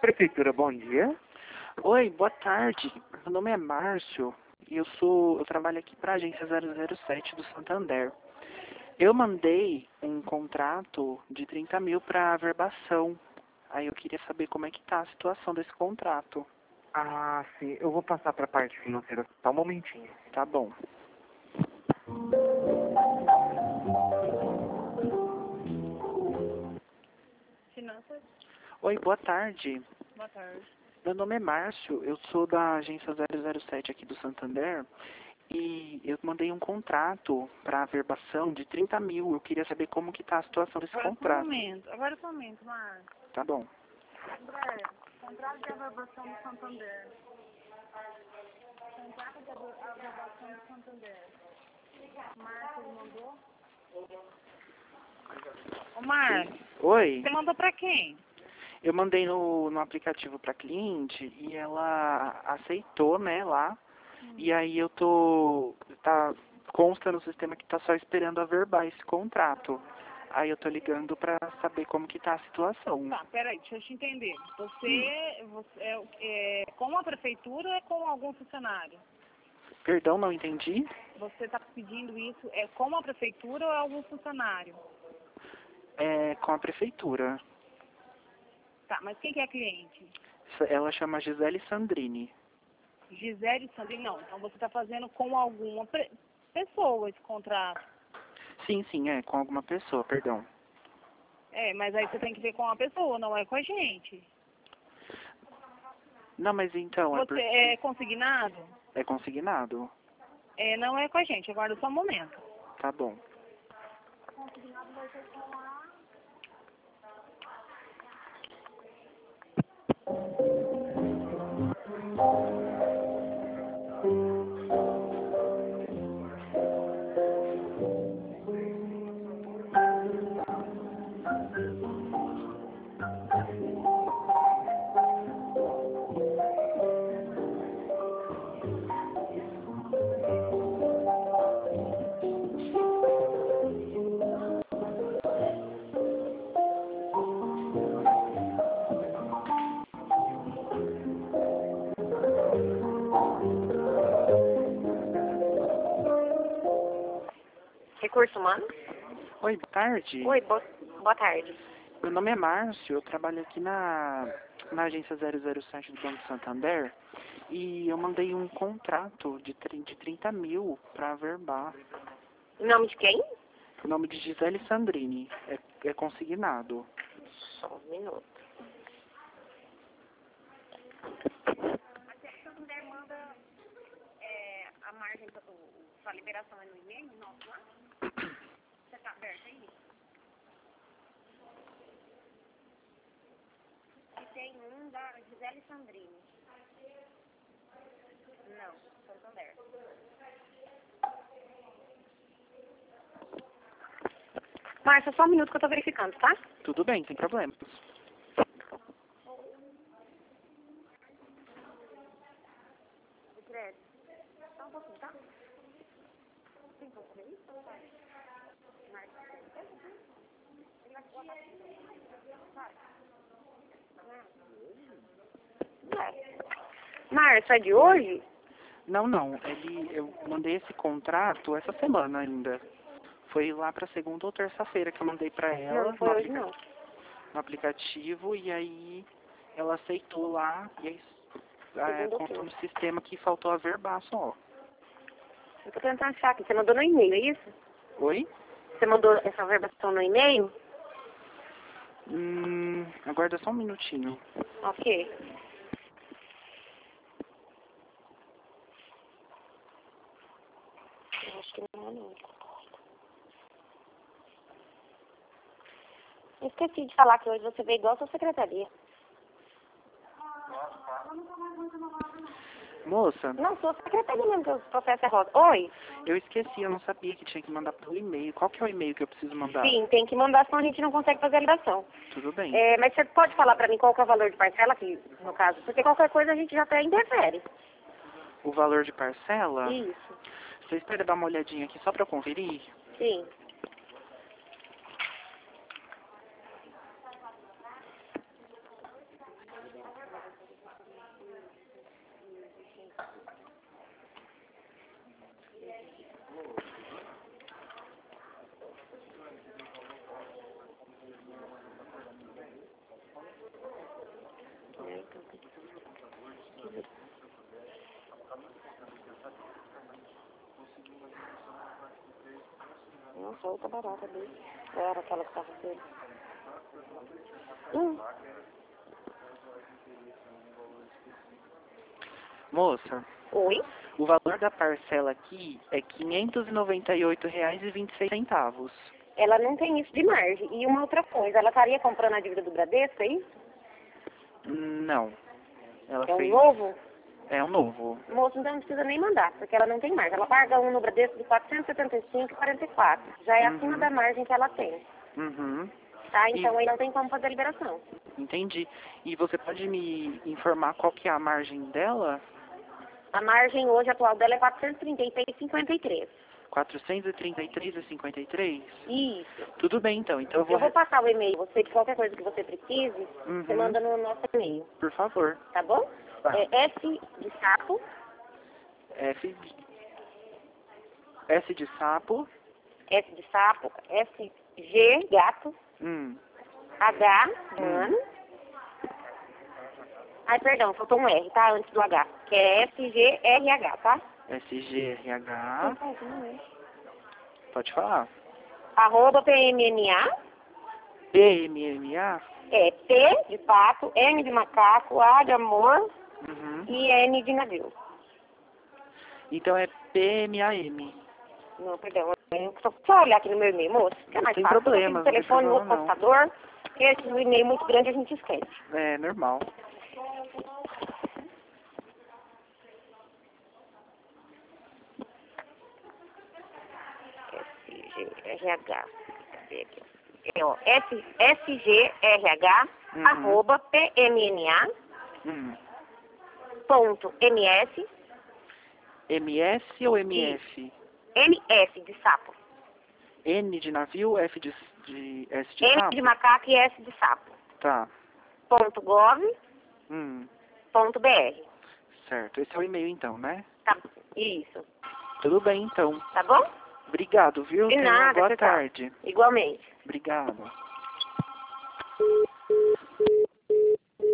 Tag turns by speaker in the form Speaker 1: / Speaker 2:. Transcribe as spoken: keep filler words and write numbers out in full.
Speaker 1: Prefeitura, bom dia.
Speaker 2: Oi, boa tarde. Meu nome é Márcio e eu sou, eu trabalho aqui para a agência zero zero sete do Santander. Eu mandei um contrato de trinta mil para averbação. Aí eu queria saber como é que tá a situação desse contrato.
Speaker 1: Ah, sim, eu vou passar para a parte financeira. Só um momentinho.
Speaker 2: Tá bom.
Speaker 3: Finanças,
Speaker 2: Oi, boa tarde.
Speaker 3: boa tarde.
Speaker 2: Meu nome é Márcio, eu sou da agência zero zero sete aqui do Santander e eu mandei um contrato para averbação de trinta mil. Eu queria saber como que tá a situação desse
Speaker 3: Agora só um
Speaker 2: contrato.
Speaker 3: momento, agora só um momento, Marcos.
Speaker 2: Tá bom.
Speaker 3: André, contrato de averbação do Santander. Contrato de aver- averbação do Santander. Marcos mandou? Ô Marcos,
Speaker 2: Oi.
Speaker 3: você mandou pra quem?
Speaker 2: Eu mandei no, no aplicativo para cliente e ela aceitou, né, lá.
Speaker 3: Hum.
Speaker 2: E aí eu tô, tá, consta no sistema que tá só esperando averbar esse contrato. Aí eu tô ligando para saber como que tá a situação.
Speaker 3: Tá, peraí, deixa eu te entender. Você, você é, o- é com a prefeitura ou é com algum funcionário?
Speaker 2: Perdão, não entendi?
Speaker 3: Você está pedindo isso, é com a prefeitura ou é algum funcionário?
Speaker 2: É com a prefeitura.
Speaker 3: Tá, mas quem que é a cliente?
Speaker 2: Ela chama Gisele Sandrini.
Speaker 3: Gisele Sandri, não. Então você está fazendo com alguma pre- pessoa esse contrato.
Speaker 2: Sim, sim, é com alguma pessoa, perdão.
Speaker 3: É, mas aí você tem que ver com a pessoa, não é com a gente.
Speaker 2: Não, mas então, é
Speaker 3: Você
Speaker 2: porque
Speaker 3: é consignado?
Speaker 2: é consignado.
Speaker 3: É, não é com a gente. Aguarda só um momento.
Speaker 2: Tá bom.
Speaker 3: Consignado vai ser com a...
Speaker 4: Recurso humano?
Speaker 2: Oi, boa tarde.
Speaker 4: Oi, bo boa tarde.
Speaker 2: Meu nome é Márcio, eu trabalho aqui na, na agência zero zero sete do Banco Santander e eu mandei um contrato de, tri- de trinta mil para averbar.
Speaker 4: Em nome de quem?
Speaker 2: O nome de Gisele Sandrini, é, é consignado.
Speaker 4: Só um minuto. Mas se a mulher manda é, a margem, o, o, sua liberação é no e-mail, nosso lá? Você está aberto aí? E tem um da Gisele Sandrini. Não, Santander. Márcia, só um minuto que eu tô verificando, tá?
Speaker 2: Tudo bem, sem problemas.
Speaker 4: Fred, só um pouquinho, tá? Tem como fazer isso? Márcia, ele vai botar aqui. Vai. É. Márcia, é de hoje?
Speaker 2: Não, não, ele, eu mandei esse contrato essa semana ainda. Foi lá para segunda ou terça-feira que eu mandei para ela
Speaker 4: Não, não foi
Speaker 2: no,
Speaker 4: hoje,
Speaker 2: aplica-
Speaker 4: não.
Speaker 2: no aplicativo e aí ela aceitou lá e aí é,
Speaker 4: Segunda ou
Speaker 2: contou no
Speaker 4: terça.
Speaker 2: sistema que faltou averbar só.
Speaker 4: Eu tô tentando achar aqui. Você mandou no e-mail, é isso?
Speaker 2: Oi?
Speaker 4: Você mandou essa verbação no e-mail?
Speaker 2: Hum, aguarda só um minutinho.
Speaker 4: Ok. Eu acho que não é, não. Eu esqueci de falar que hoje você veio igual a sua secretaria.
Speaker 2: Moça,
Speaker 4: Não, sua secretaria mesmo, que o processo é rosa. Oi?
Speaker 2: eu esqueci, eu não sabia que tinha que mandar pelo e-mail. Qual que é o e-mail que eu preciso mandar?
Speaker 4: Sim, tem que mandar, senão a gente não consegue fazer a ligação.
Speaker 2: Tudo bem.
Speaker 4: É, mas você pode falar pra mim qual que é o valor de parcela aqui, no caso? Porque qualquer coisa a gente já até interfere.
Speaker 2: O valor de parcela?
Speaker 4: Isso.
Speaker 2: Você espera dar uma olhadinha aqui só para conferir?
Speaker 4: Sim. Nossa, outra barata dele. Era aquela que tava dele. Hum.
Speaker 2: Moça,
Speaker 4: Oi?
Speaker 2: o valor da parcela aqui é quinhentos e noventa e oito reais e vinte e seis centavos.
Speaker 4: Ela não tem isso de margem. E uma outra coisa, ela estaria comprando a dívida do Bradesco, é isso?
Speaker 2: Não. Ela
Speaker 4: É um
Speaker 2: fez...
Speaker 4: novo?
Speaker 2: É um novo.
Speaker 4: Moço, então não precisa nem mandar, porque ela não tem margem. Ela paga um no Bradesco de quatrocentos e setenta e cinco reais e quarenta e quatro centavos. Já é
Speaker 2: Uhum.
Speaker 4: acima da margem que ela tem.
Speaker 2: Uhum.
Speaker 4: Tá?
Speaker 2: E-
Speaker 4: Então aí não tem como fazer a liberação.
Speaker 2: Entendi. E você pode me informar qual que é a margem dela?
Speaker 4: A margem hoje atual dela é quatrocentos e trinta e seis reais e cinquenta e três centavos.
Speaker 2: quatrocentos e trinta e três reais e cinquenta e três centavos?
Speaker 4: Isso.
Speaker 2: Tudo bem, então. Então eu vou...
Speaker 4: Eu vou passar o e-mail. Você, qualquer coisa que você precise,
Speaker 2: Uhum.
Speaker 4: você manda no nosso e-mail.
Speaker 2: Por favor.
Speaker 4: Tá bom?
Speaker 2: Tá.
Speaker 4: É S de sapo,
Speaker 2: F de... S de sapo.
Speaker 4: S de sapo, S, G, gato,
Speaker 2: Hum.
Speaker 4: H,
Speaker 2: Hum.
Speaker 4: mano. Ai, perdão, faltou um R, tá? Antes do H. Que é S, G, R, H, tá?
Speaker 2: S G R H. Pode falar.
Speaker 4: Arroba P M N A,
Speaker 2: P M M A.
Speaker 4: é P de pato, M de macaco, A de amor
Speaker 2: Uhum.
Speaker 4: e N de navio.
Speaker 2: Então é P M A M.
Speaker 4: Não, perdão, eu só, só olhar aqui no meu e-mail, moço, que é mais
Speaker 2: Sem
Speaker 4: fácil.
Speaker 2: problema,
Speaker 4: No telefone, no
Speaker 2: não
Speaker 4: outro
Speaker 2: tem problema,
Speaker 4: computador, esse e-mail muito grande a gente esquece.
Speaker 2: É normal.
Speaker 4: S G R H. Cadê aqui? É, ó, S, S G R H,
Speaker 2: Uhum.
Speaker 4: arroba P M N A,
Speaker 2: Hum.
Speaker 4: ponto M S,
Speaker 2: M S ou M F?
Speaker 4: M S de sapo,
Speaker 2: N de navio, F de, de S de
Speaker 4: M
Speaker 2: sapo?
Speaker 4: de macaco e S de sapo,
Speaker 2: Tá.
Speaker 4: ponto gov,
Speaker 2: Hum.
Speaker 4: ponto br.
Speaker 2: Certo. Esse é o e-mail então, né?
Speaker 4: Tá, isso.
Speaker 2: Tudo bem então.
Speaker 4: Tá bom?
Speaker 2: Obrigado, viu?
Speaker 4: De
Speaker 2: Tenha uma
Speaker 4: nada,
Speaker 2: boa
Speaker 4: tchau, tchau.
Speaker 2: tarde.
Speaker 4: Igualmente.
Speaker 2: Obrigado.